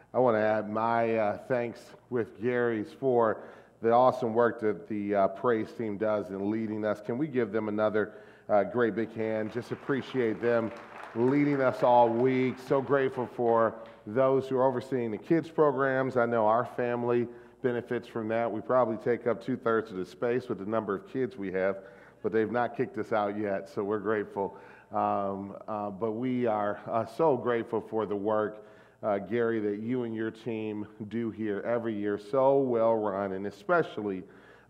I want to add my thanks with Gary's for the awesome work that the praise team does in leading us. Can we give them another great big hand? Just appreciate them leading us all week. So grateful for those who are overseeing the kids programs. I know our family benefits from that. We probably take up 2/3 of the space with the number of kids we have, but they've not kicked us out yet, so we're grateful. But we are so grateful for the work, Gary, that you and your team do here every year, so well run, and especially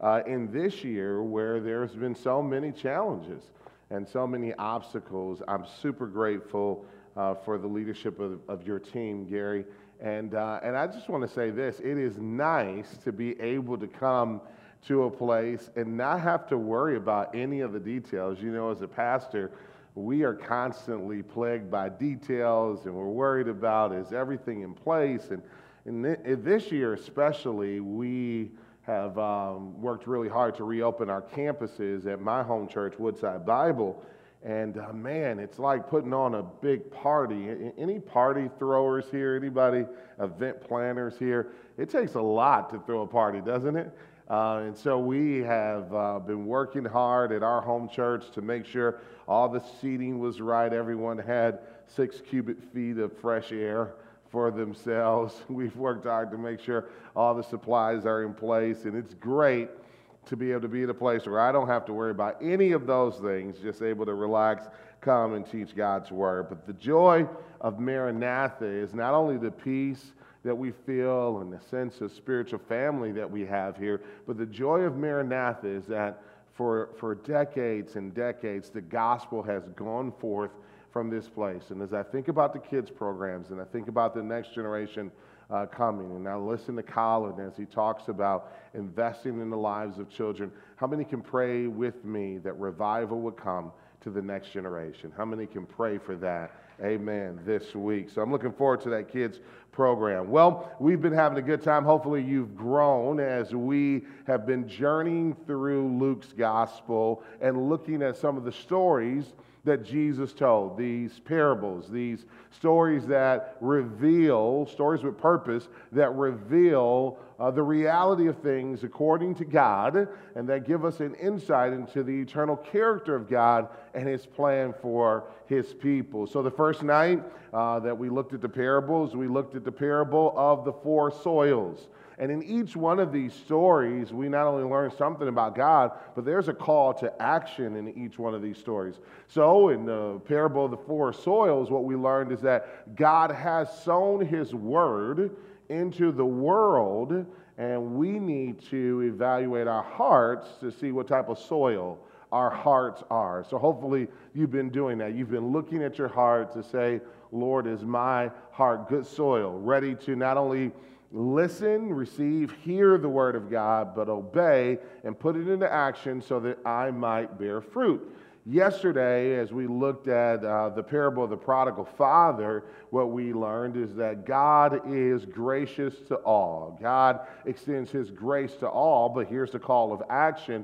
in this year where there's been so many challenges and so many obstacles. I'm super grateful for the leadership of your team, Gary. And I just want to say this, it is nice to be able to come to a place and not have to worry about any of the details. You know, as a pastor, we are constantly plagued by details, and we're worried about, is everything in place? And this year especially, we have worked really hard to reopen our campuses at my home church, Woodside Bible. And man, it's like putting on a big party. Any party throwers here? Anybody event planners here? It takes a lot to throw a party, doesn't it? And so we have been working hard at our home church to make sure all the seating was right. Everyone had 6 cubic feet of fresh air for themselves. We've worked hard to make sure all the supplies are in place, and it's great to be able to be at a place where I don't have to worry about any of those things, just able to relax, come and teach God's word. But the joy of Maranatha is not only the peace that we feel and the sense of spiritual family that we have here, but the joy of Maranatha is that for decades and decades, the gospel has gone forth from this place. And as I think about the kids programs and I think about the next generation coming, and I listen to Colin as he talks about investing in the lives of children, how many can pray with me that revival would come to the next generation? How many can pray for that? Amen, this week. So I'm looking forward to that kids program. Well, we've been having a good time. Hopefully you've grown as we have been journeying through Luke's gospel and looking at some of the stories that Jesus told, these parables, these stories that reveal, stories with purpose, that reveal the reality of things according to God, and that give us an insight into the eternal character of God and His plan for His people. So the first night that we looked at the parables, we looked at the parable of the 4 soils. And in each one of these stories, we not only learn something about God, but there's a call to action in each one of these stories. So in the parable of the 4 soils, what we learned is that God has sown His word into the world, and we need to evaluate our hearts to see what type of soil our hearts are. So hopefully you've been doing that. You've been looking at your heart to say, Lord, is my heart good soil, ready to not only listen, receive, hear the word of God, but obey and put it into action so that I might bear fruit. Yesterday, as we looked at the parable of the prodigal father, what we learned is that God is gracious to all. God extends His grace to all, but here's the call to action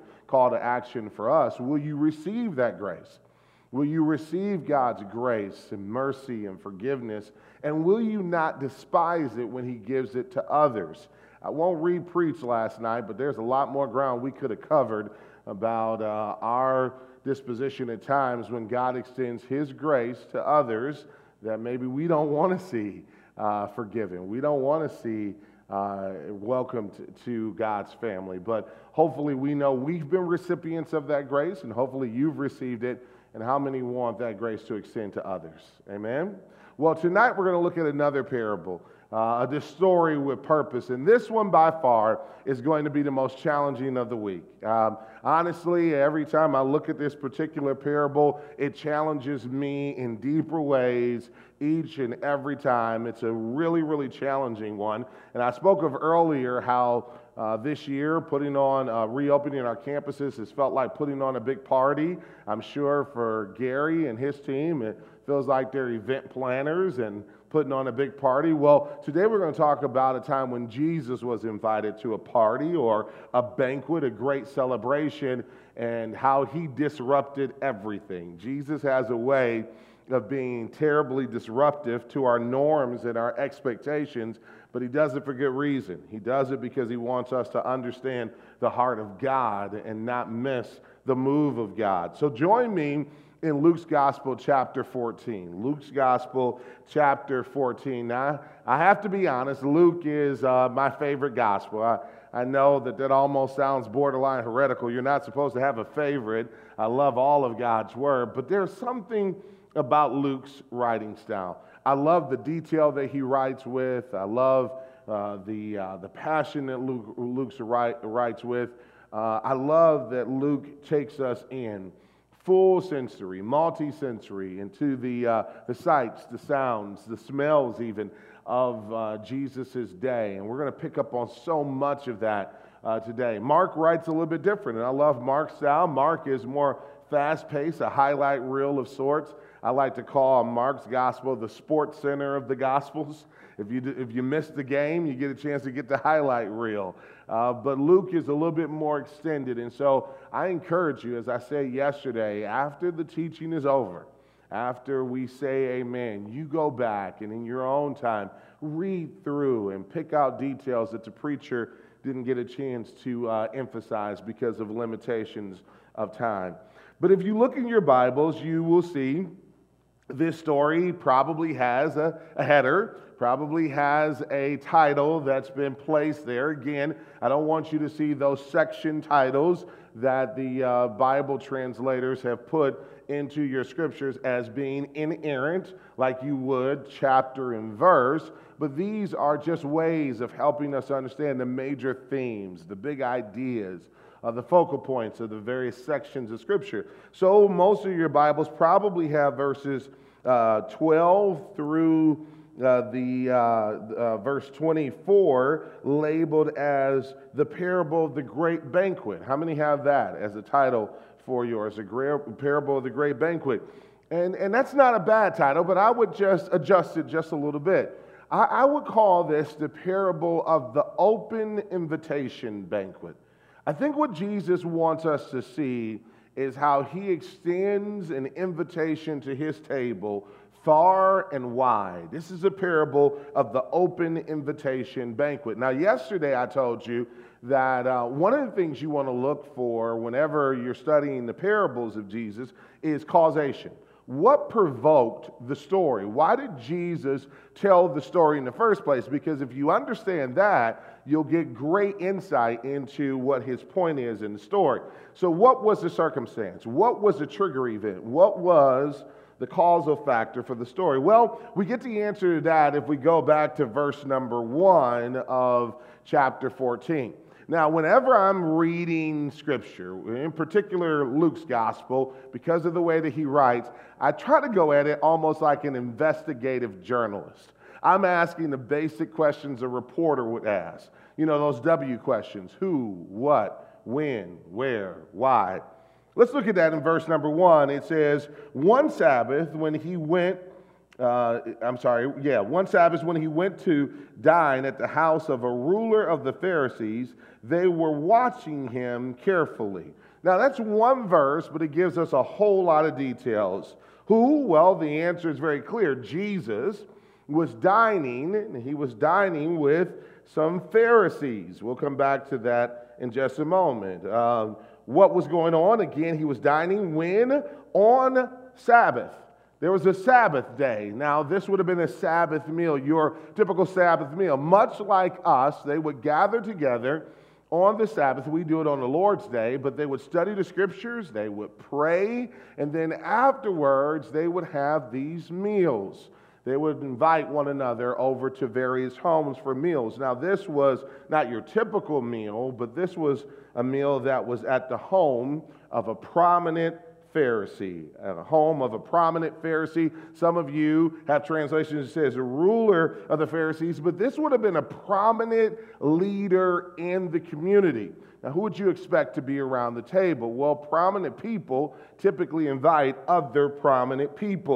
for us. Will you receive that grace? Will you receive God's grace and mercy and forgiveness? And will you not despise it when He gives it to others? I won't re-preach last night, but there's a lot more ground we could have covered about our disposition at times when God extends His grace to others that maybe we don't want to see forgiven. We don't want to see welcomed to God's family. But hopefully we know we've been recipients of that grace, and hopefully you've received it. And how many want that grace to extend to others? Amen? Well, tonight we're going to look at another parable, this story with purpose. And this one by far is going to be the most challenging of the week. Honestly, every time I look at this particular parable, it challenges me in deeper ways each and every time. It's a really, really challenging one. And I spoke of earlier how this year, reopening our campuses has felt like putting on a big party. I'm sure for Gary and his team, it feels like they're event planners and putting on a big party. Well, today we're going to talk about a time when Jesus was invited to a party or a banquet, a great celebration, and how He disrupted everything. Jesus has a way of being terribly disruptive to our norms and our expectations, but he does it for good reason. He does it because he wants us to understand the heart of God and not miss the move of God. So join me in Luke's Gospel, chapter 14. Luke's Gospel, chapter 14. Now, I have to be honest, Luke is my favorite gospel. I know that almost sounds borderline heretical. You're not supposed to have a favorite. I love all of God's Word, but there's something about Luke's writing style. I love the detail that he writes with. I love the passion that Luke writes with. I love that Luke takes us in full sensory, multi-sensory, into the sights, the sounds, the smells even of Jesus' day. And we're going to pick up on so much of that today. Mark writes a little bit different, and I love Mark's style. Mark is more fast-paced, a highlight reel of sorts. I like to call Mark's gospel the sports center of the gospels. If you miss the game, you get a chance to get the highlight reel. But Luke is a little bit more extended. And so I encourage you, as I said yesterday, after the teaching is over, after we say amen, you go back and in your own time, read through and pick out details that the preacher didn't get a chance to emphasize because of limitations of time. But if you look in your Bibles, you will see this story probably has a header, probably has a title that's been placed there. Again, I don't want you to see those section titles that the Bible translators have put into your scriptures as being inerrant, like you would chapter and verse, but these are just ways of helping us understand the major themes, the big ideas, the focal points of the various sections of Scripture. So most of your Bibles probably have verses 12 through verse 24 labeled as the parable of the great banquet. How many have that as a title for yours? The parable of the great banquet. And that's not a bad title, but I would just adjust it just a little bit. I would call this the parable of the open invitation banquet. I think what Jesus wants us to see is how he extends an invitation to his table far and wide. This is a parable of the open invitation banquet. Now, yesterday I told you that one of the things you want to look for whenever you're studying the parables of Jesus is causation. What provoked the story? Why did Jesus tell the story in the first place? Because if you understand that, you'll get great insight into what his point is in the story. So what was the circumstance? What was the trigger event? What was the causal factor for the story? Well, we get the answer to that if we go back to verse number 1 of chapter 14. Now, whenever I'm reading Scripture, in particular Luke's Gospel, because of the way that he writes, I try to go at it almost like an investigative journalist. I'm asking the basic questions a reporter would ask. You know, those W questions: who, what, when, where, why. Let's look at that in verse number 1. It says, one Sabbath when he went to dine at the house of a ruler of the Pharisees, they were watching him carefully. Now, that's one verse, but it gives us a whole lot of details. Who? Well, the answer is very clear. Jesus was dining, and he was dining with some Pharisees. We'll come back to that in just a moment. What was going on? Again, he was dining when? On Sabbath. There was a Sabbath day. Now, this would have been a Sabbath meal, your typical Sabbath meal. Much like us, they would gather together on the Sabbath. We do it on the Lord's Day, but they would study the Scriptures, they would pray, and then afterwards, they would have these meals. They would invite one another over to various homes for meals. Now, this was not your typical meal, but this was a meal that was at the home of a prominent Pharisee, at a home of a prominent Pharisee. Some of you have translations that says a ruler of the Pharisees, but this would have been a prominent leader in the community. Now, who would you expect to be around the table? Well, prominent people typically invite other prominent people.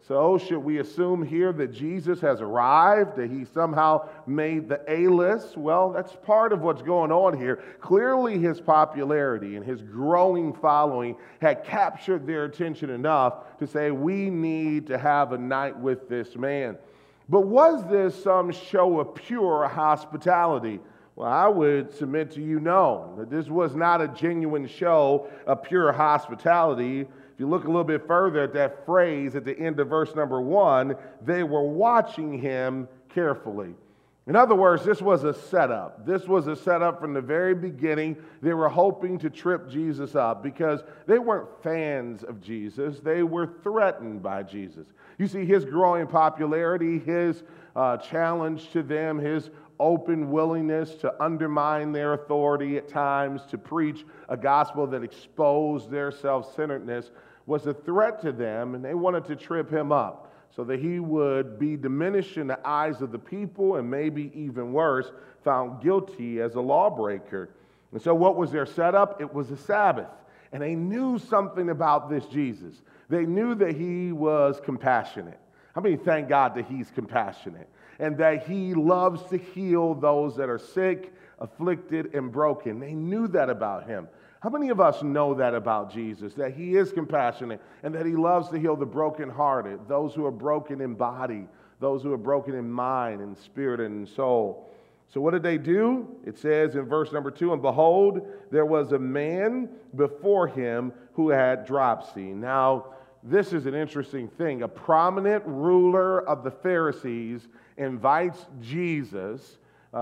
So should we assume here that Jesus has arrived, that he somehow made the A-list? Well, that's part of what's going on here. Clearly his popularity and his growing following had captured their attention enough to say, we need to have a night with this man. But was this some show of pure hospitality? Well, I would submit to you, no, that this was not a genuine show of pure hospitality. If you look a little bit further at that phrase at the end of verse number 1, they were watching him carefully. In other words, this was a setup. This was a setup from the very beginning. They were hoping to trip Jesus up because they weren't fans of Jesus. They were threatened by Jesus. You see, his growing popularity, his challenge to them, his open willingness to undermine their authority at times, to preach a gospel that exposed their self-centeredness, was a threat to them, and they wanted to trip him up so that he would be diminished in the eyes of the people and maybe even worse, found guilty as a lawbreaker. And so what was their setup? It was a Sabbath. And they knew something about this Jesus. They knew that he was compassionate. I mean, thank God that he's compassionate and that he loves to heal those that are sick, afflicted, and broken. They knew that about him. How many of us know that about Jesus, that he is compassionate and that he loves to heal the brokenhearted, those who are broken in body, those who are broken in mind and spirit and soul? So what did they do? It says in verse number 2, and behold, there was a man before him who had dropsy. Now, this is an interesting thing. A prominent ruler of the Pharisees invites Jesus,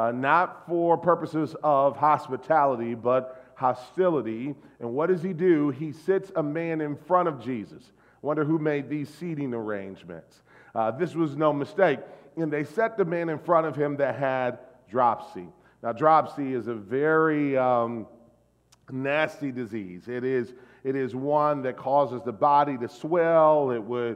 not for purposes of hospitality, but hostility. And what does he do? He sits a man in front of Jesus. Wonder who made these seating arrangements. This was no mistake. And they set the man in front of him that had dropsy. Now, dropsy is a very nasty disease. It is one that causes the body to swell. It would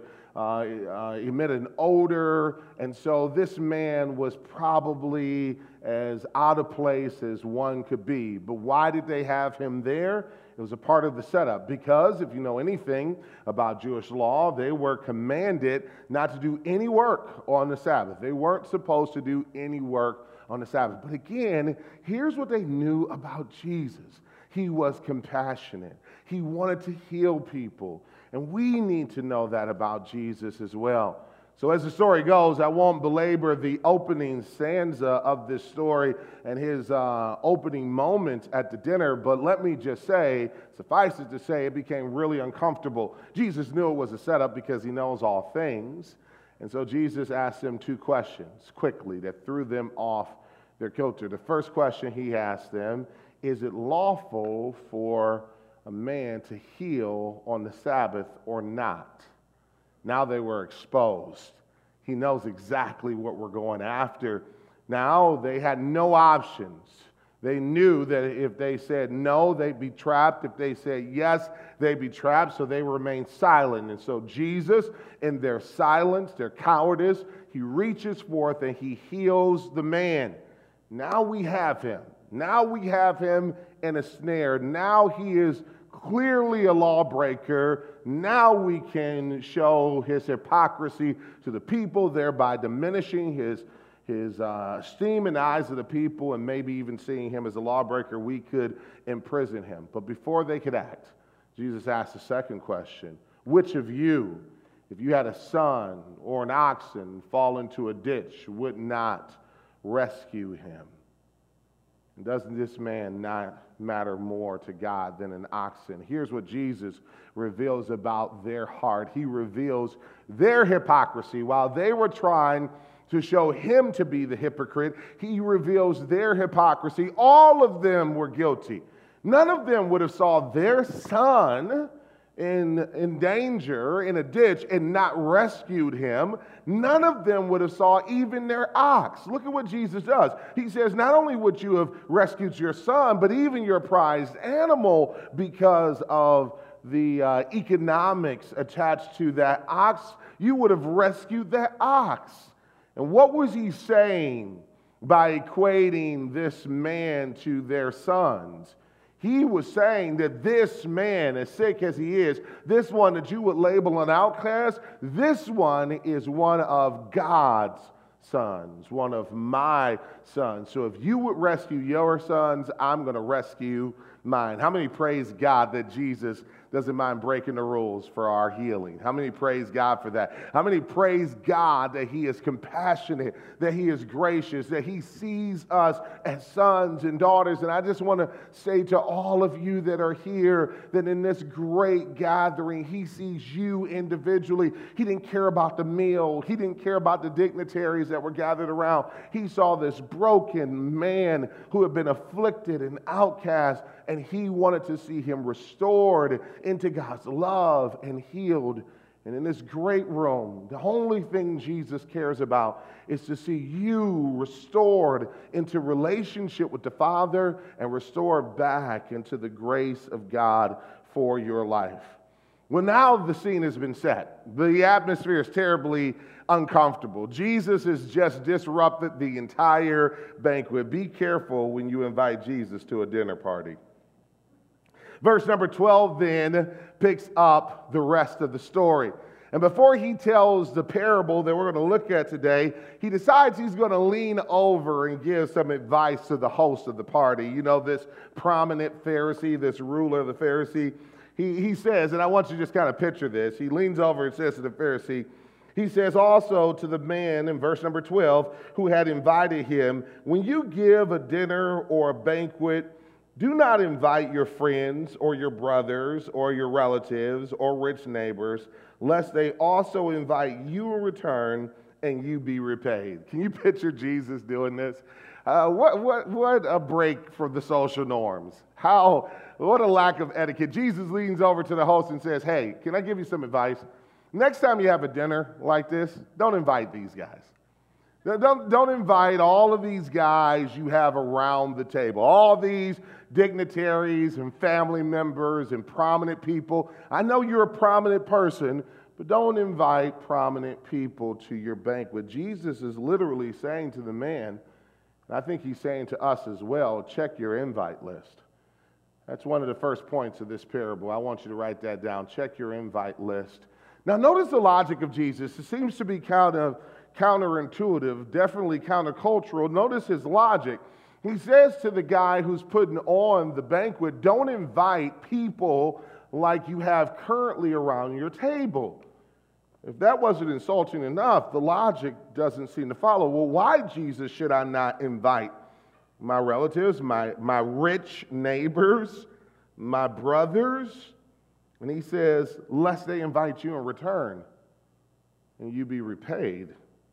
emit an odor. And so this man was probably as out of place as one could be. But why did they have him there? It was a part of the setup. Because if you know anything about Jewish law, they were commanded not to do any work on the Sabbath. They weren't supposed to do any work on the Sabbath. But again, here's what they knew about Jesus. He was compassionate. He wanted to heal people. And we need to know that about Jesus as well. So as the story goes, I won't belabor the opening stanza of this story and his opening moments at the dinner, but let me just say, suffice it to say, it became really uncomfortable. Jesus knew it was a setup because he knows all things. And so Jesus asked them two questions quickly that threw them off their kilter. The first question he asked them, is it lawful for a man to heal on the Sabbath or not? Now they were exposed. He knows exactly what we're going after. Now they had no options. They knew that if they said no, they'd be trapped. If they said yes, they'd be trapped. So they remained silent. And so Jesus, in their silence, their cowardice, he reaches forth and he heals the man. Now we have him. Now we have him in a snare. Now he is clearly a lawbreaker. Now we can show his hypocrisy to the people, thereby diminishing his esteem in the eyes of the people, and maybe even seeing him as a lawbreaker, we could imprison him. But before they could act, Jesus asked the second question. Which of you, if you had a son or an oxen fall into a ditch, would not rescue him? And doesn't this man not matter more to God than an oxen? Here's what Jesus reveals about their heart. He reveals their hypocrisy. While they were trying to show him to be the hypocrite, he reveals their hypocrisy. All of them were guilty. None of them would have saw their son in danger in a ditch and not rescued him. None of them would have saw even their ox. Look at what Jesus does. He says, not only would you have rescued your son, but even your prized animal, because of the economics attached to that ox, you would have rescued that ox. And what was he saying by equating this man to their sons? He was saying that this man, as sick as he is, this one that you would label an outcast, this one is one of God's sons, one of my sons. So if you would rescue your sons, I'm going to rescue mine. How many praise God that Jesus doesn't mind breaking the rules for our healing? How many praise God for that? How many praise God that he is compassionate, that he is gracious, that he sees us as sons and daughters? And I just want to say to all of you that are here that in this great gathering, he sees you individually. He didn't care about the meal. He didn't care about the dignitaries that were gathered around. He saw this broken man who had been afflicted and outcast, and he wanted to see him restored into God's love and healed. And in this great room, the only thing Jesus cares about is to see you restored into relationship with the Father and restored back into the grace of God for your life. Well, now the scene has been set. The atmosphere is terribly uncomfortable. Jesus has just disrupted the entire banquet. Be careful when you invite Jesus to a dinner party. Verse number 12 then picks up the rest of the story. And before he tells the parable that we're going to look at today, he decides he's going to lean over and give some advice to the host of the party. You know, this prominent Pharisee, this ruler of the Pharisee. He says, and I want you to just kind of picture this. He leans over and says to the Pharisee, he says also to the man in verse number 12 who had invited him, when you give a dinner or a banquet, do not invite your friends or your brothers or your relatives or rich neighbors, lest they also invite you in return and you be repaid. Can you picture Jesus doing this? What a break from the social norms. What a lack of etiquette. Jesus leans over to the host and says, hey, can I give you some advice? Next time you have a dinner like this, don't invite these guys. Don't invite all of these guys you have around the table, all these dignitaries and family members and prominent people. I know you're a prominent person, but don't invite prominent people to your banquet. Jesus is literally saying to the man, and I think he's saying to us as well, check your invite list. That's one of the first points of this parable. I want you to write that down. Check your invite list. Now, notice the logic of Jesus. It seems to be counterintuitive, definitely countercultural. Notice his logic. He says to the guy who's putting on the banquet, don't invite people like you have currently around your table. If that wasn't insulting enough, the logic doesn't seem to follow. Well, why, Jesus, should I not invite my relatives, my rich neighbors, my brothers? And he says, lest they invite you in return and you be repaid.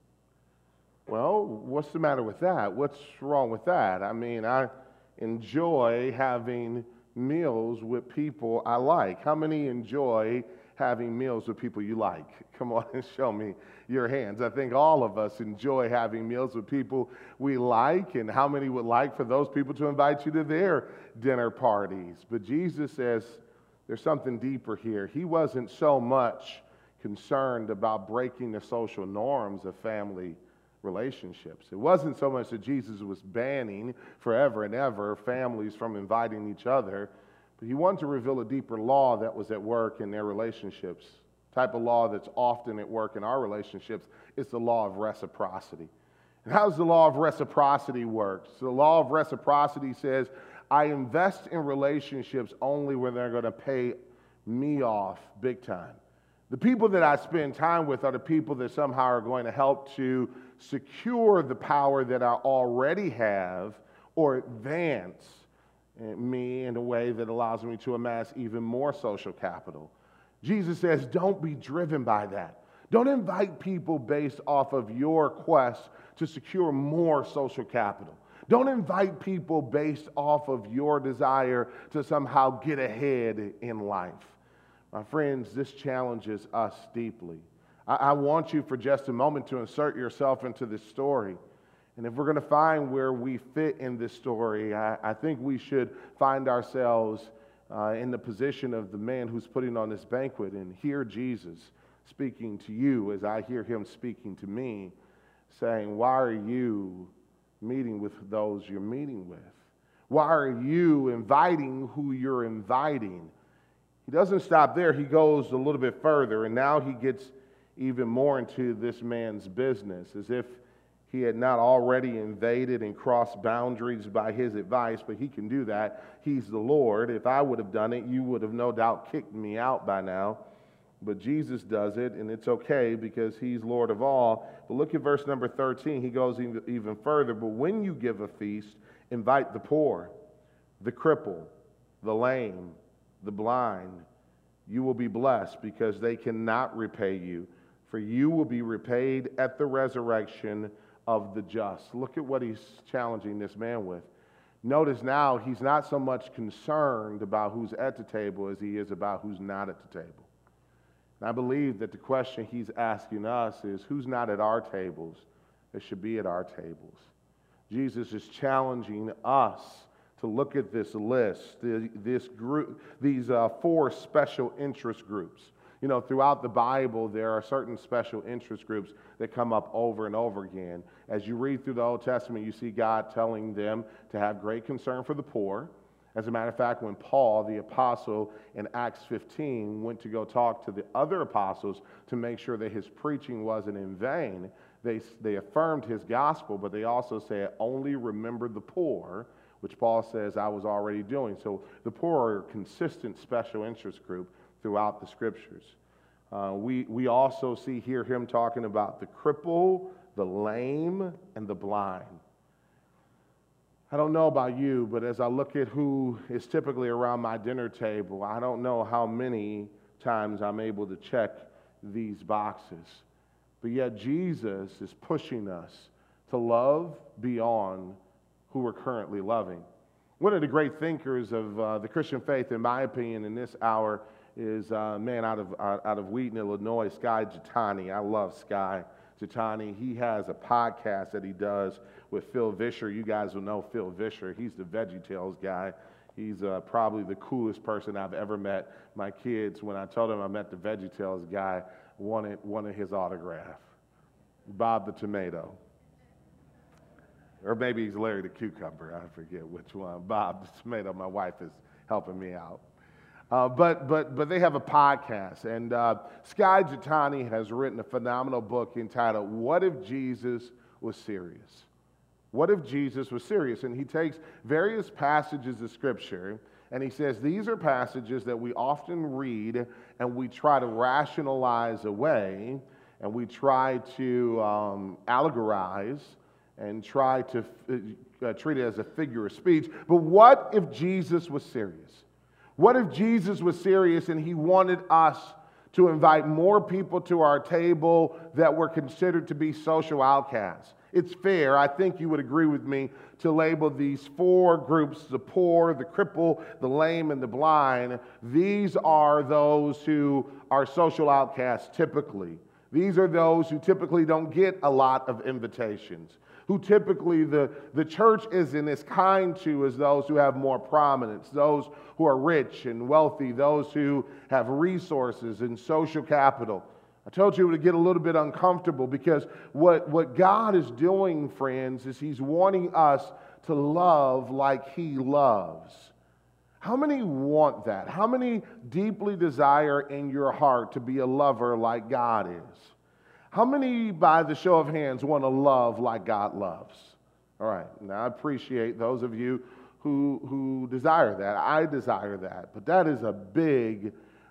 Well, what's the matter with that? What's wrong with that? I mean, I enjoy having meals with people I like. How many enjoy having meals with people you like? Come on and show me your hands. I think all of us enjoy having meals with people we like, and how many would like for those people to invite you to their dinner parties? But Jesus says there's something deeper here. He wasn't so much concerned about breaking the social norms of family relationships. It wasn't so much that Jesus was banning forever and ever families from inviting each other, but he wanted to reveal a deeper law that was at work in their relationships. Type of law that's often at work in our relationships is the law of reciprocity. And how does the law of reciprocity work? So the law of reciprocity says, I invest in relationships only when they're going to pay me off big time. The people that I spend time with are the people that somehow are going to help to secure the power that I already have or advance me in a way that allows me to amass even more social capital. Jesus says, don't be driven by that. Don't invite people based off of your quest to secure more social capital. Don't invite people based off of your desire to somehow get ahead in life. My friends, this challenges us deeply. I want you for just a moment to insert yourself into this story. And if we're going to find where we fit in this story, I think we should find ourselves in the position of the man who's putting on this banquet and hear Jesus speaking to you as I hear him speaking to me, saying, why are you meeting with those you're meeting with? Why are you inviting who you're inviting? He doesn't stop there. He goes a little bit further, and now he gets even more into this man's business, as if he had not already invaded and crossed boundaries by his advice, but he can do that. He's the Lord. If I would have done it, you would have no doubt kicked me out by now. But Jesus does it, and it's okay because he's Lord of all. But look at verse number 13. He goes even further. But when you give a feast, invite the poor, the cripple, the lame, the blind. You will be blessed because they cannot repay you, for you will be repaid at the resurrection of the just. Look at what he's challenging this man with. Notice now he's not so much concerned about who's at the table as he is about who's not at the table. And I believe that the question he's asking us is who's not at our tables that should be at our tables. Jesus is challenging us to look at this list, this group, these 4 special interest groups. You know, throughout the Bible, there are certain special interest groups that come up over and over again. As you read through the Old Testament, you see God telling them to have great concern for the poor. As a matter of fact, when Paul, the apostle, in Acts 15, went to go talk to the other apostles to make sure that his preaching wasn't in vain, they affirmed his gospel, but they also said, only remember the poor, which Paul says I was already doing. So the poor are a consistent special interest group throughout the scriptures. We also see here him talking about the cripple, the lame, and the blind. I don't know about you, but as I look at who is typically around my dinner table, I don't know how many times I'm able to check these boxes. But yet Jesus is pushing us to love beyond who we're currently loving. One of the great thinkers of the Christian faith, in my opinion, in this hour is a man out of Wheaton, Illinois, Skye Jethani. I love Skye Jethani. He has a podcast that he does with Phil Vischer. You guys will know Phil Vischer. He's the VeggieTales guy. He's probably the coolest person I've ever met. My kids, when I told them I met the VeggieTales guy, wanted his autograph. Bob the Tomato. Or maybe he's Larry the Cucumber. I forget which one. Bob the Tomato. My wife is helping me out. But they have a podcast, and Skye Jethani has written a phenomenal book entitled "What If Jesus Was Serious?" What if Jesus was serious? And he takes various passages of Scripture, and he says these are passages that we often read, and we try to rationalize away, and we try to allegorize, and try to treat it as a figure of speech. But what if Jesus was serious? What if Jesus was serious and he wanted us to invite more people to our table that were considered to be social outcasts? It's fair, I think you would agree with me, to label these 4 groups, the poor, the cripple, the lame, and the blind. These are those who are social outcasts typically. These are those who typically don't get a lot of invitations, who typically the church isn't as kind to as those who have more prominence, those who are rich and wealthy, those who have resources and social capital. I told you it would get a little bit uncomfortable because what God is doing, friends, is he's wanting us to love like he loves. How many want that? How many deeply desire in your heart to be a lover like God is? How many, by the show of hands, want to love like God loves? All right, now I appreciate those of you who desire that. I desire that. But that is a big,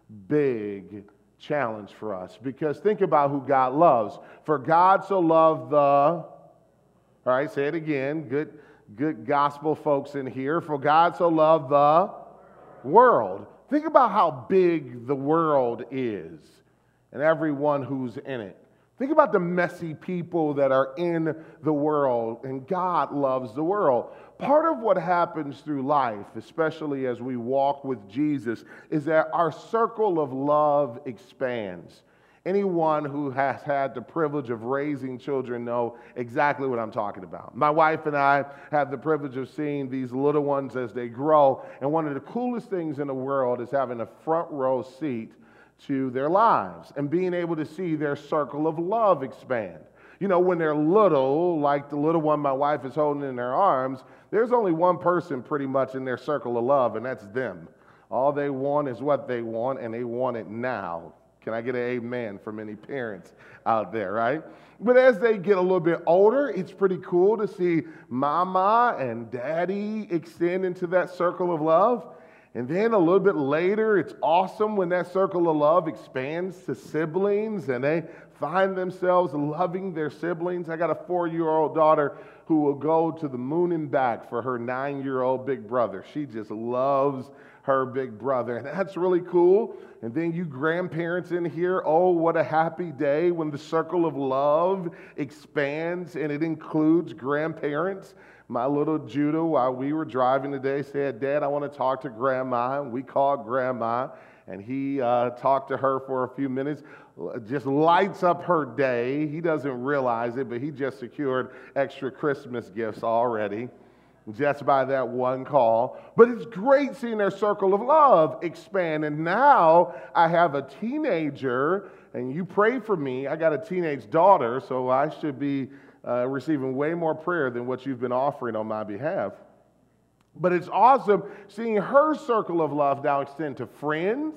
big challenge for us, because think about who God loves. For God so loved the, all right, say it again, good gospel folks in here. For God so loved the world. Think about how big the world is and everyone who's in it. Think about the messy people that are in the world, and God loves the world. Part of what happens through life, especially as we walk with Jesus, is that our circle of love expands. Anyone who has had the privilege of raising children know exactly what I'm talking about. My wife and I have the privilege of seeing these little ones as they grow, and one of the coolest things in the world is having a front row seat to their lives and being able to see their circle of love expand. You know, when they're little, like the little one my wife is holding in her arms, there's only one person pretty much in their circle of love, and that's them. All they want is what they want, and they want it now. Can I get an amen from any parents out there, right? But as they get a little bit older, it's pretty cool to see mama and daddy extend into that circle of love. And then a little bit later, it's awesome when that circle of love expands to siblings and they find themselves loving their siblings. I got a 4-year-old daughter who will go to the moon and back for her 9-year-old big brother. She just loves her big brother, and that's really cool. And then you grandparents in here, oh, what a happy day when the circle of love expands and it includes grandparents. My little Judah, while we were driving today, said, Dad, I want to talk to Grandma. And we called Grandma, and he talked to her for a few minutes. Just lights up her day. He doesn't realize it, but he just secured extra Christmas gifts already just by that one call. But it's great seeing their circle of love expand. And now I have a teenager, and you pray for me. I got a teenage daughter, so I should be receiving way more prayer than what you've been offering on my behalf. But it's awesome seeing her circle of love now extend to friends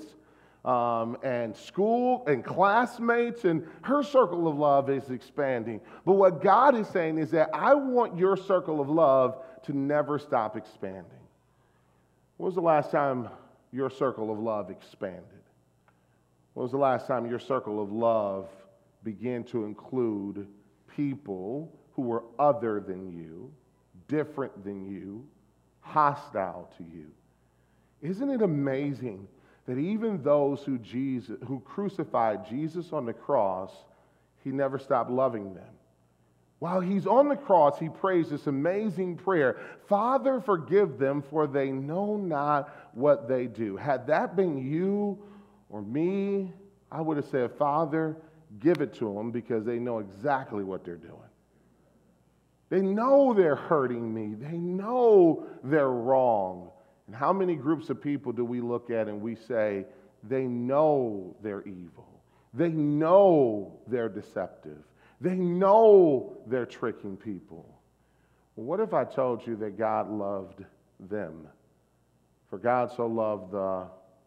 and school and classmates, and her circle of love is expanding. But what God is saying is that I want your circle of love to never stop expanding. When was the last time your circle of love expanded? When was the last time your circle of love began to include people who were other than you, different than you, hostile to you? Isn't it amazing that even those who crucified Jesus on the cross, he never stopped loving them? While he's on the cross, he prays this amazing prayer, Father, forgive them, for they know not what they do. Had that been you or me, I would have said, Father, give it to them, because they know exactly what they're doing. They know they're hurting me. They know they're wrong. And how many groups of people do we look at and we say, they know they're evil. They know they're deceptive. They know they're tricking people. Well, what if I told you that God loved them? For God so loved the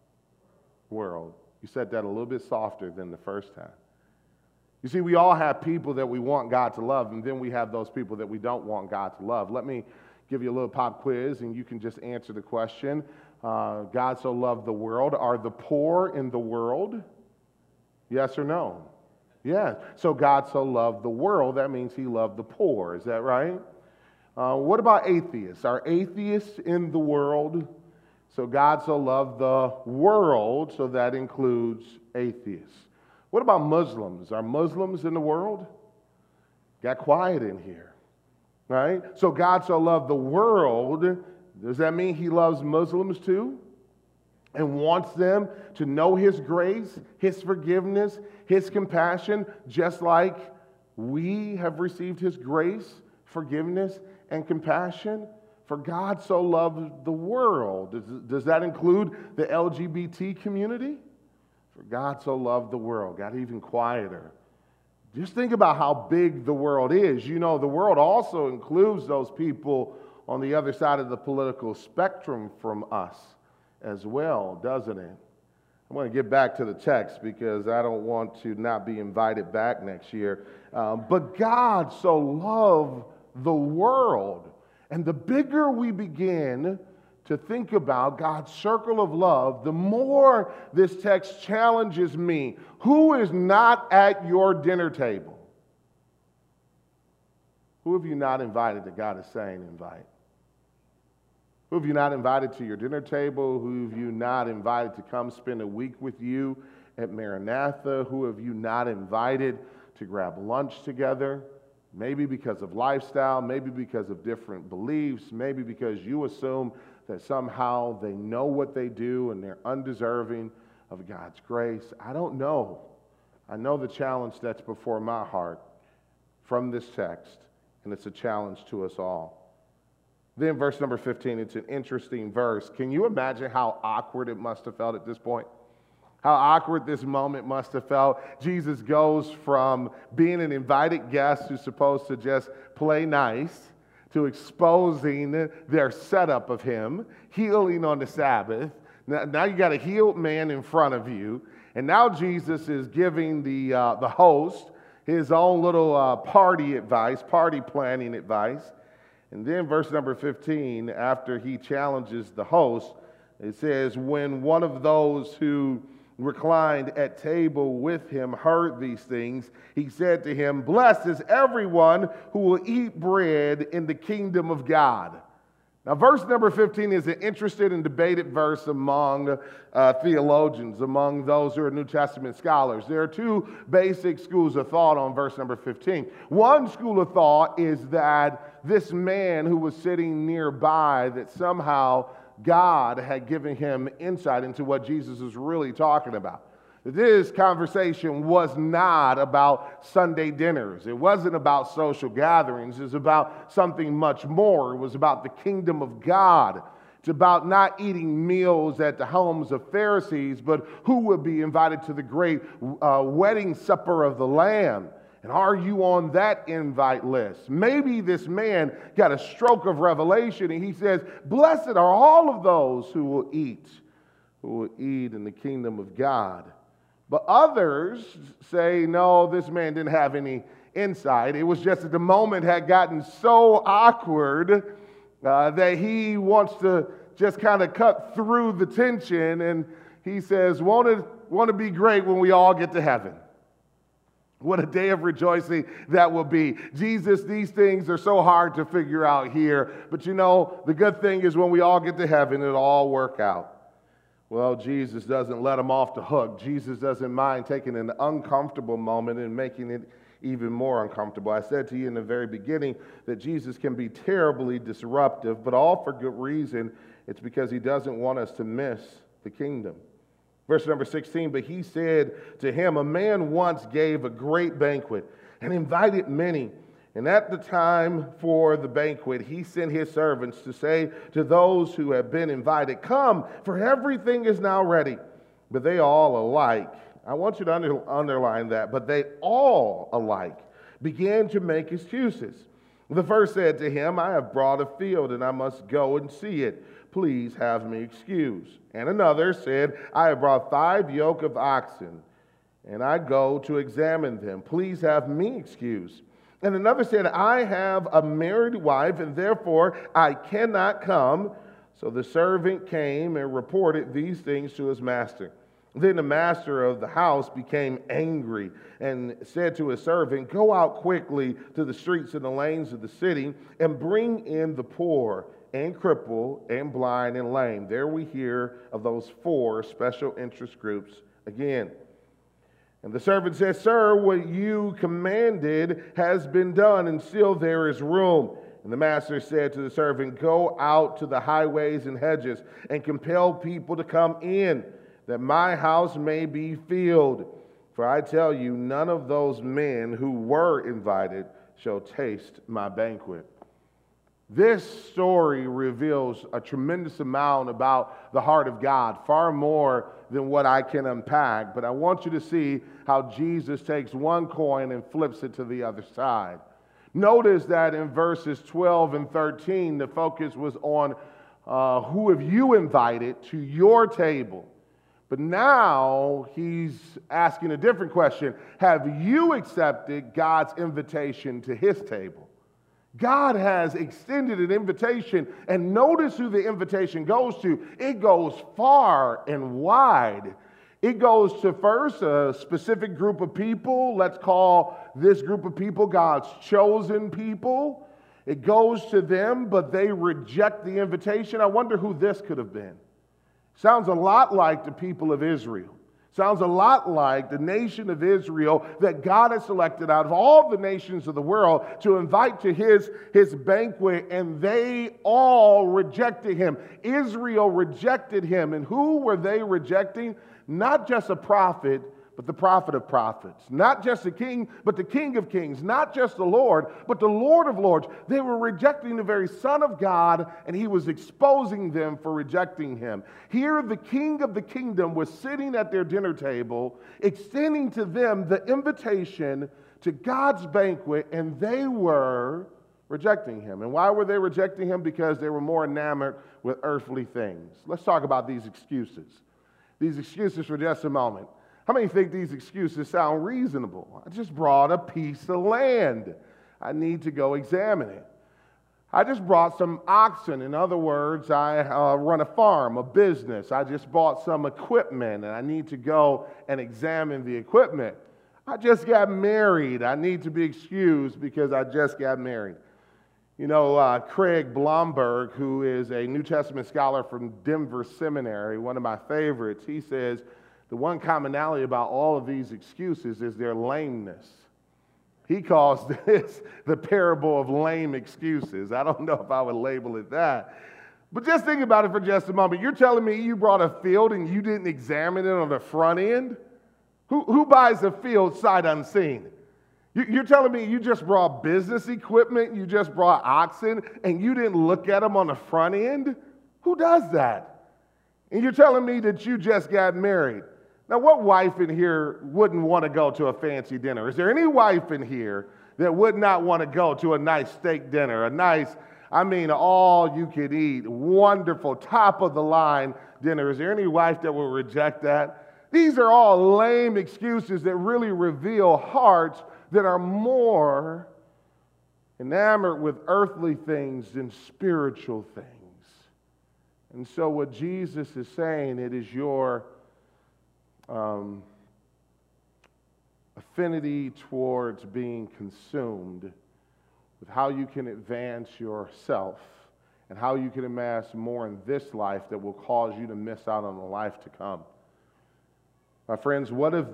world. You said that a little bit softer than the first time. You see, we all have people that we want God to love, and then we have those people that we don't want God to love. Let me give you a little pop quiz, and you can just answer the question. God so loved the world. Are the poor in the world? Yes or no? Yeah. So God so loved the world. That means he loved the poor. Is that right? What about atheists? Are atheists in the world? So God so loved the world, so that includes atheists. What about Muslims? Are Muslims in the world? Got quiet in here, right? So God so loved the world. Does that mean he loves Muslims too? And wants them to know his grace, his forgiveness, his compassion, just like we have received his grace, forgiveness, and compassion? For God so loved the world. Does that include the LGBT community? For God so loved the world. Got even quieter. Just think about how big the world is. You know, the world also includes those people on the other side of the political spectrum from us as well, doesn't it? I'm going to get back to the text because I don't want to not be invited back next year. But God so loved the world. And the bigger we begin to think about God's circle of love, the more this text challenges me. Who is not at your dinner table? Who have you not invited that God is saying invite? Who have you not invited to your dinner table? Who have you not invited to come spend a week with you at Maranatha? Who have you not invited to grab lunch together? Maybe because of lifestyle, maybe because of different beliefs, maybe because you assume that somehow they know what they do and they're undeserving of God's grace. I don't know. I know the challenge that's before my heart from this text, and it's a challenge to us all. Then verse number 15, it's an interesting verse. Can you imagine how awkward it must have felt at this point? How awkward this moment must have felt. Jesus goes from being an invited guest who's supposed to just play nice to exposing their setup of him, healing on the Sabbath. Now you got a healed man in front of you, and now Jesus is giving the host his own little party advice, party planning advice. And then verse number 15, after he challenges the host, it says, when one of those who reclined at table with him heard these things, he said to him, blessed is everyone who will eat bread in the kingdom of God. Now, verse number 15 is an interested and debated verse among theologians, among those who are New Testament scholars. There are two basic schools of thought on verse number 15. One school of thought is that this man who was sitting nearby, that somehow God had given him insight into what Jesus was really talking about. This conversation was not about Sunday dinners. It wasn't about social gatherings. It was about something much more. It was about the kingdom of God. It's about not eating meals at the homes of Pharisees, but who would be invited to the great wedding supper of the Lamb. And are you on that invite list? Maybe this man got a stroke of revelation and he says, blessed are all of those who will eat in the kingdom of God. But others say, no, this man didn't have any insight. It was just that the moment had gotten so awkward that he wants to just kind of cut through the tension. And he says, won't it be great when we all get to heaven? What a day of rejoicing that will be. Jesus, these things are so hard to figure out here. But you know, the good thing is when we all get to heaven, it'll all work out. Well, Jesus doesn't let them off the hook. Jesus doesn't mind taking an uncomfortable moment and making it even more uncomfortable. I said to you in the very beginning that Jesus can be terribly disruptive, but all for good reason. It's because he doesn't want us to miss the kingdom. Verse number 16, but he said to him, a man once gave a great banquet and invited many. And at the time for the banquet, he sent his servants to say to those who had been invited, come, for everything is now ready. But they all alike, I want you to underline that, but they all alike began to make excuses. The first said to him, I have brought a field and I must go and see it. Please have me excused. And another said, I have brought 5 yoke of oxen, and I go to examine them. Please have me excused. And another said, I have a married wife, and therefore I cannot come. So the servant came and reported these things to his master. Then the master of the house became angry and said to his servant, go out quickly to the streets and the lanes of the city and bring in the poor and crippled and blind and lame. There we hear of those 4 special interest groups again. And the servant says, sir, what you commanded has been done, and still there is room. And the master said to the servant, go out to the highways and hedges and compel people to come in, that my house may be filled. For I tell you, none of those men who were invited shall taste my banquet. This story reveals a tremendous amount about the heart of God, far more than what I can unpack. But I want you to see how Jesus takes one coin and flips it to the other side. Notice that in verses 12 and 13, the focus was on who have you invited to your table. But now he's asking a different question. Have you accepted God's invitation to his table? God has extended an invitation, and notice who the invitation goes to. It goes far and wide. It goes to first a specific group of people. Let's call this group of people God's chosen people. It goes to them, but they reject the invitation. I wonder who this could have been. Sounds a lot like the people of Israel. Sounds a lot like the nation of Israel that God has selected out of all the nations of the world to invite to his banquet, and they all rejected him. Israel rejected him. And who were they rejecting? Not just a prophet, but the prophet of prophets. Not just the king, but the King of kings. Not just the Lord, but the Lord of lords. They were rejecting the very Son of God, and he was exposing them for rejecting him. Here, the King of the kingdom was sitting at their dinner table, extending to them the invitation to God's banquet, and they were rejecting him. And why were they rejecting him? Because they were more enamored with earthly things. Let's talk about these excuses. These excuses for just a moment. How many think these excuses sound reasonable? I just brought a piece of land. I need to go examine it. I just brought some oxen. In other words, I run a farm, a business. I just bought some equipment, and I need to go and examine the equipment. I just got married. I need to be excused because I just got married. You know, Craig Blomberg, who is a New Testament scholar from Denver Seminary, one of my favorites, he says the one commonality about all of these excuses is their lameness. He calls this the parable of lame excuses. I don't know if I would label it that. But just think about it for just a moment. You're telling me you brought a field and you didn't examine it on the front end? Who buys a field sight unseen? You're telling me you just brought business equipment, you just brought oxen, and you didn't look at them on the front end? Who does that? And you're telling me that you just got married. Now, what wife in here wouldn't want to go to a fancy dinner? Is there any wife in here that would not want to go to a nice steak dinner, a nice, all you could eat, wonderful, top of the line dinner? Is there any wife that will reject that? These are all lame excuses that really reveal hearts that are more enamored with earthly things than spiritual things. And so what Jesus is saying, it is your affinity towards being consumed with how you can advance yourself and how you can amass more in this life that will cause you to miss out on the life to come. My friends, what if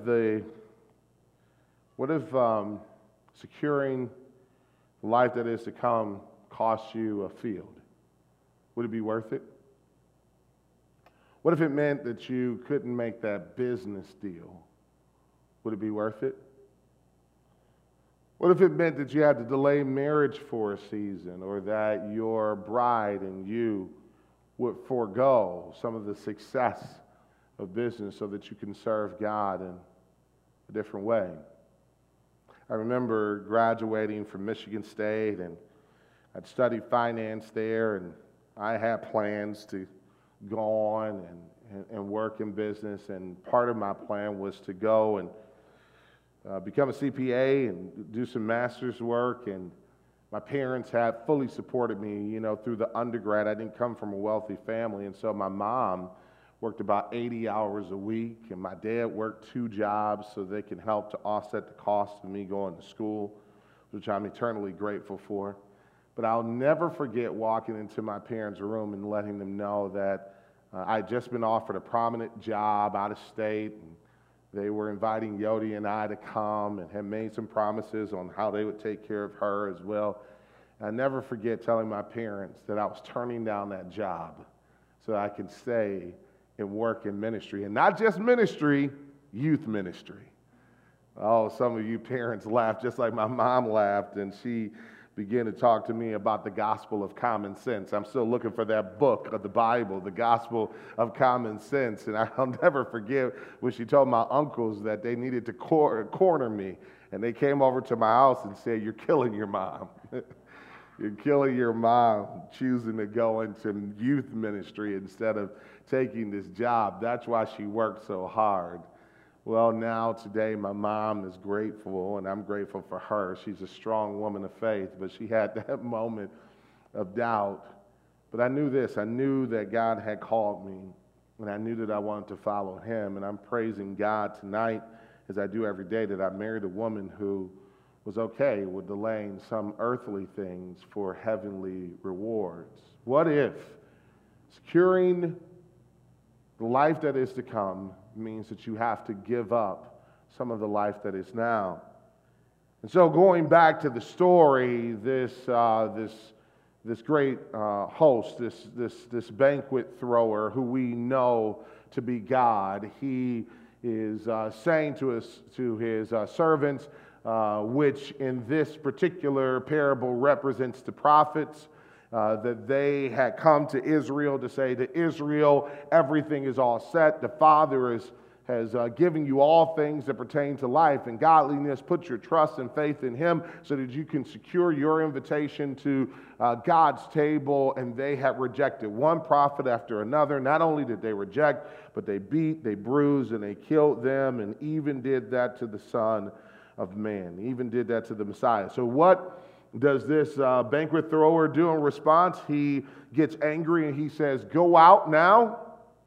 securing the life that is to come costs you a field? Would it be worth it? What if it meant that you couldn't make that business deal? Would it be worth it? What if it meant that you had to delay marriage for a season, or that your bride and you would forego some of the success of business so that you can serve God in a different way? I remember graduating from Michigan State, and I'd studied finance there, and I had plans to go on and work in business, and part of my plan was to go and become a CPA and do some master's work, and my parents had fully supported me, through the undergrad. I didn't come from a wealthy family, and so my mom worked about 80 hours a week, and my dad worked 2 jobs so they can help to offset the cost of me going to school, which I'm eternally grateful for. But I'll never forget walking into my parents' room and letting them know that I'd just been offered a prominent job out of state, and they were inviting Yodi and I to come and had made some promises on how they would take care of her as well. And I never forget telling my parents that I was turning down that job so I could stay and work in ministry. And not just ministry, youth ministry. Oh, some of you parents laughed just like my mom laughed, and she began to talk to me about the gospel of common sense. I'm still looking for that book of the Bible, the gospel of common sense. And I'll never forget when she told my uncles that they needed to corner me. And they came over to my house and said, "You're killing your mom." You're killing your mom choosing to go into youth ministry instead of taking this job. That's why she worked so hard. Well, now today my mom is grateful, and I'm grateful for her. She's a strong woman of faith, but she had that moment of doubt. But I knew this. I knew that God had called me, and I knew that I wanted to follow him. And I'm praising God tonight, as I do every day, that I married a woman who was okay with delaying some earthly things for heavenly rewards. What if securing the life that is to come means that you have to give up some of the life that is now? And so going back to the story, this great host, this banquet thrower who we know to be God, he is saying to his servants, which in this particular parable represents the prophets, that they had come to Israel to say to Israel, everything is all set. The Father has given you all things that pertain to life and godliness. Put your trust and faith in Him so that you can secure your invitation to God's table. And they have rejected one prophet after another. Not only did they reject, but they beat, they bruised, and they killed them, and even did that to the Son of Man, even did that to the Messiah. So what does this banquet thrower do in response? He gets angry and he says, go out now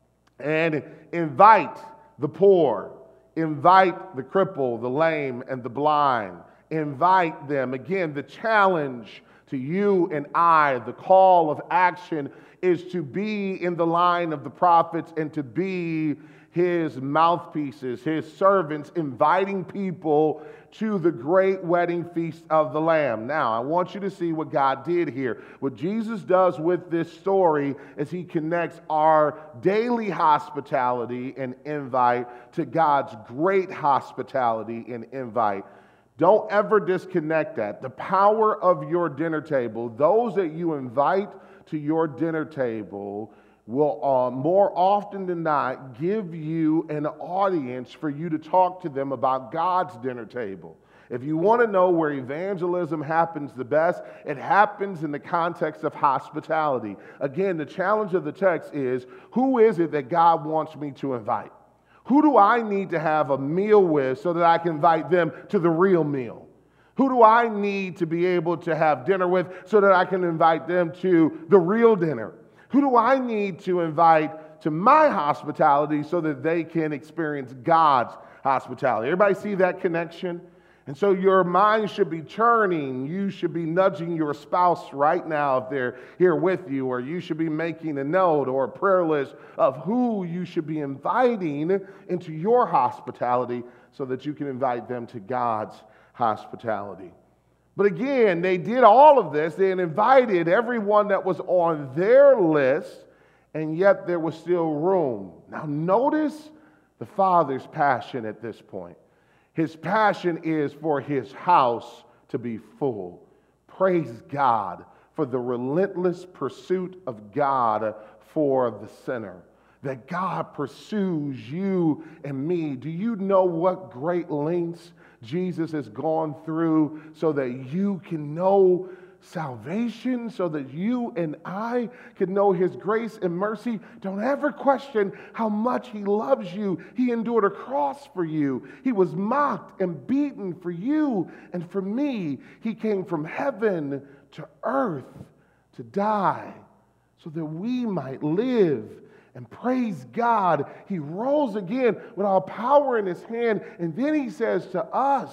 and invite the poor, invite the crippled, the lame, and the blind. Invite them. Again, the challenge to you and I, the call of action, is to be in the line of the prophets and to be His mouthpieces, His servants, inviting people to the great wedding feast of the Lamb. Now, I want you to see what God did here. What Jesus does with this story is He connects our daily hospitality and invite to God's great hospitality and invite. Don't ever disconnect that. The power of your dinner table, those that you invite to your dinner table, will more often than not give you an audience for you to talk to them about God's dinner table. If you want to know where evangelism happens the best, it happens in the context of hospitality. Again, the challenge of the text is, who is it that God wants me to invite? Who do I need to have a meal with so that I can invite them to the real meal? Who do I need to be able to have dinner with so that I can invite them to the real dinner? Who do I need to invite to my hospitality so that they can experience God's hospitality? Everybody see that connection? And so your mind should be churning. You should be nudging your spouse right now if they're here with you, or you should be making a note or a prayer list of who you should be inviting into your hospitality so that you can invite them to God's hospitality. But again, they did all of this. They invited everyone that was on their list, and yet there was still room. Now notice the Father's passion at this point. His passion is for His house to be full. Praise God for the relentless pursuit of God for the sinner. That God pursues you and me. Do you know what great lengths Jesus has gone through so that you can know salvation, so that you and I can know His grace and mercy? Don't ever question how much He loves you. He endured a cross for you. He was mocked and beaten for you and for me. He came from heaven to earth to die so that we might live. And praise God, He rose again with all power in His hand. And then He says to us,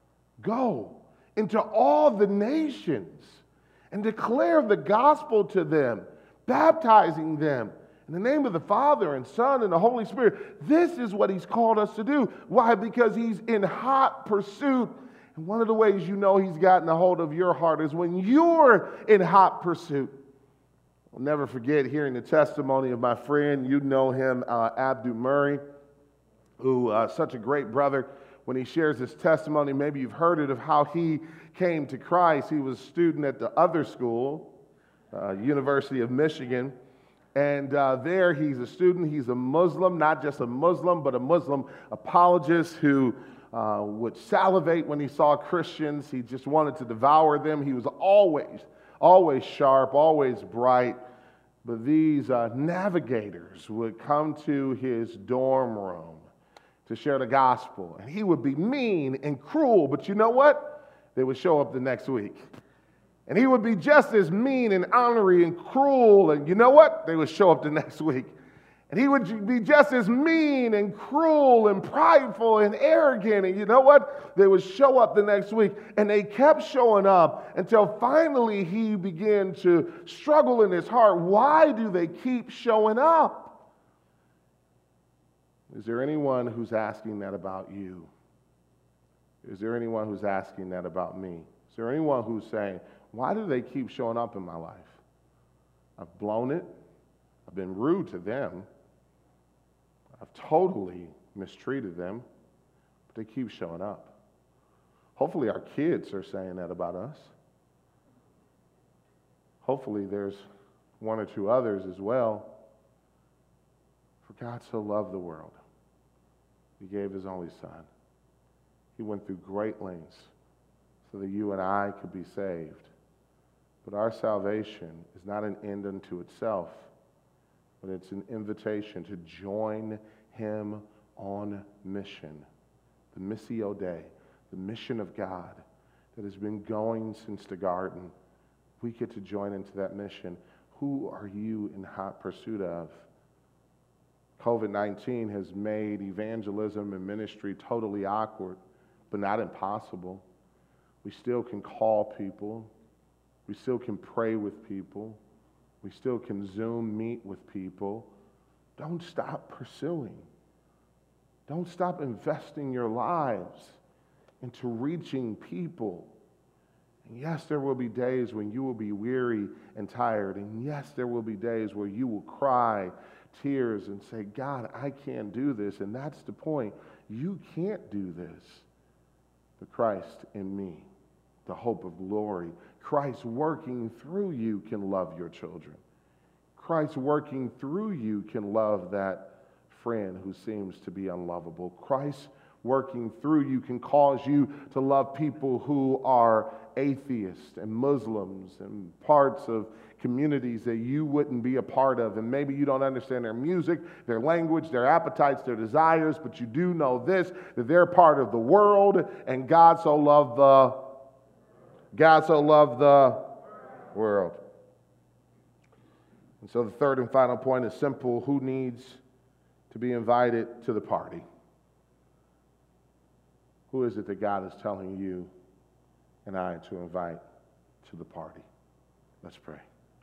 go into all the nations and declare the gospel to them, baptizing them in the name of the Father and Son and the Holy Spirit. This is what He's called us to do. Why? Because He's in hot pursuit. And one of the ways you know He's gotten a hold of your heart is when you're in hot pursuit. I'll never forget hearing the testimony of my friend, you know him, Abdu Murray, who such a great brother. When he shares his testimony, maybe you've heard it, of how he came to Christ. He was a student at the other school, University of Michigan, and there he's a student. He's a Muslim, not just a Muslim, but a Muslim apologist who would salivate when he saw Christians. He just wanted to devour them. He was always sharp, always bright. But these navigators would come to his dorm room to share the gospel. And he would be mean and cruel, but you know what? They would show up the next week. And he would be just as mean and ornery and cruel, and you know what? They would show up the next week. And he would be just as mean and cruel and prideful and arrogant. And you know what? They would show up the next week. And they kept showing up until finally he began to struggle in his heart. Why do they keep showing up? Is there anyone who's asking that about you? Is there anyone who's asking that about me? Is there anyone who's saying, why do they keep showing up in my life? I've blown it. I've been rude to them. I've totally mistreated them, but they keep showing up. Hopefully our kids are saying that about us. Hopefully there's one or two others as well. For God so loved the world, He gave His only Son. He went through great lengths so that you and I could be saved. But our salvation is not an end unto itself, but it's an invitation to join Him on mission. The Missio Dei, the mission of God that has been going since the garden. We get to join into that mission. Who are you in hot pursuit of? COVID-19 has made evangelism and ministry totally awkward, but not impossible. We still can call people. We still can pray with people. We still can Zoom meet with people. Don't stop pursuing. Don't stop investing your lives into reaching people. And yes, there will be days when you will be weary and tired. And yes, there will be days where you will cry tears and say, God, I can't do this. And that's the point. You can't do this. But Christ in me, the hope of glory. Christ working through you can love your children. Christ working through you can love that friend who seems to be unlovable. Christ working through you can cause you to love people who are atheists and Muslims and parts of communities that you wouldn't be a part of. And maybe you don't understand their music, their language, their appetites, their desires, but you do know this, that they're part of the world, and God so loved the world. And so the third and final point is simple. Who needs to be invited to the party? Who is it that God is telling you and I to invite to the party? Let's pray.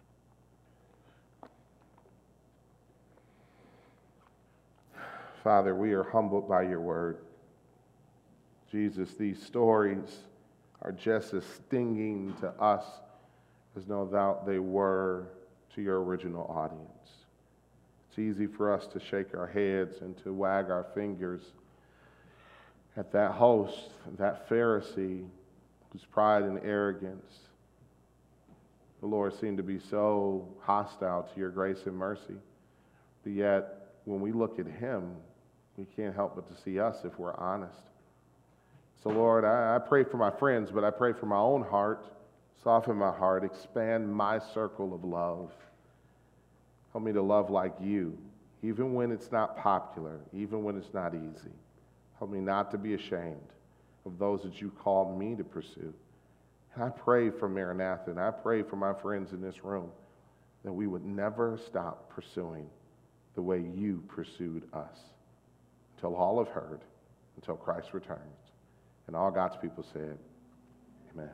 Father, we are humbled by your word. Jesus, these stories are just as stinging to us as no doubt they were to your original audience. It's easy for us to shake our heads and to wag our fingers at that host, that Pharisee, whose pride and arrogance, the Lord, seemed to be so hostile to your grace and mercy. But yet, when we look at him, we can't help but to see us if we're honest. So Lord, I pray for my friends, but I pray for my own heart. Soften my heart, expand my circle of love. Help me to love like you, even when it's not popular, even when it's not easy. Help me not to be ashamed of those that you called me to pursue. And I pray for Maranatha, and I pray for my friends in this room that we would never stop pursuing the way you pursued us until all have heard, until Christ returns. And all God's people said,